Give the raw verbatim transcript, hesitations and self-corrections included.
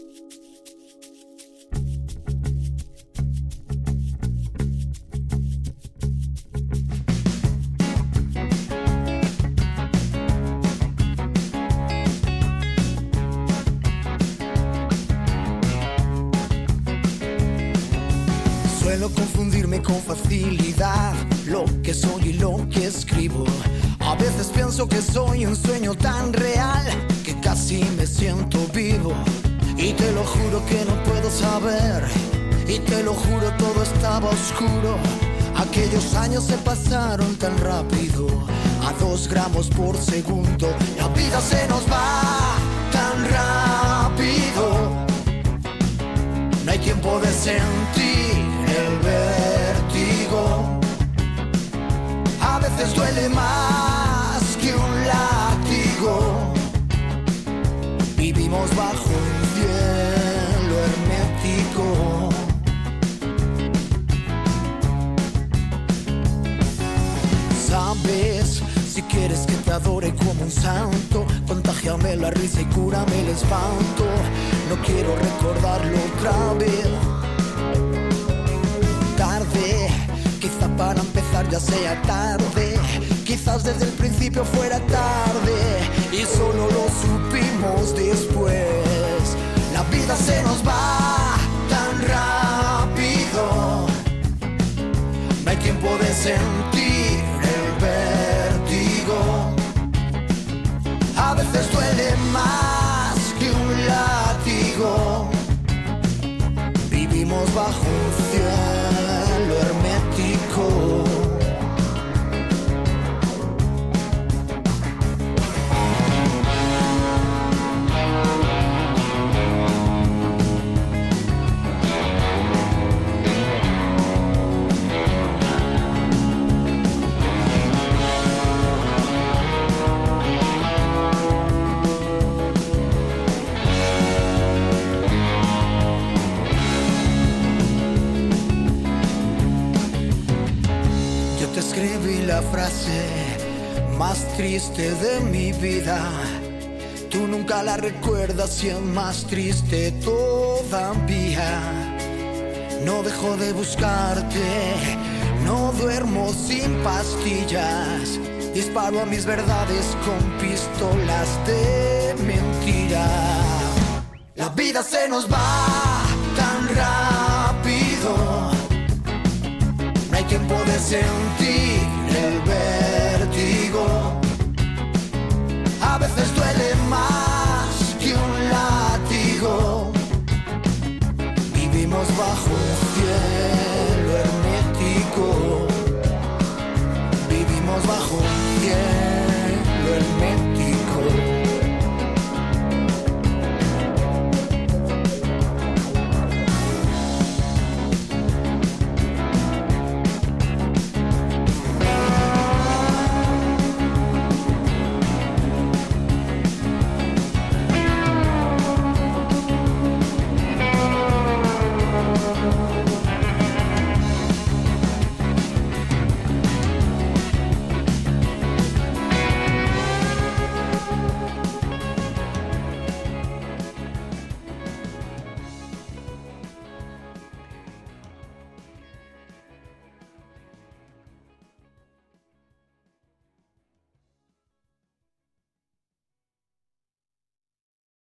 Suelo confundirme con facilidad lo que soy y lo que escribo. A veces pienso que soy un sueño tan real que casi me siento vivo. Y te lo juro que no puedo saber, y te lo juro todo estaba oscuro. Aquellos años se pasaron tan rápido, a dos gramos por segundo. La vida se nos va tan rápido, no hay tiempo de sentir el vértigo. A veces duele más que un látigo. Vivimos bajo un cielo hermético. Sabes, si quieres que te adore como un santo, contágiame la risa y cúrame el espanto. No quiero recordarlo otra vez. Tarde, quizá para empezar ya sea tarde. Quizás desde el principio fuera tarde y solo lo supimos después. La vida se nos va tan rápido, no hay tiempo de sentir el vértigo. A veces duele más que un látigo. Vivimos bajo un cielo hermético. Escribí la frase más triste de mi vida. Tú nunca la recuerdas y es más triste todavía. No dejo de buscarte, no duermo sin pastillas. Disparo a mis verdades con pistolas de mentira. La vida se nos va tan rápido, no hay tiempo de sentir el ver.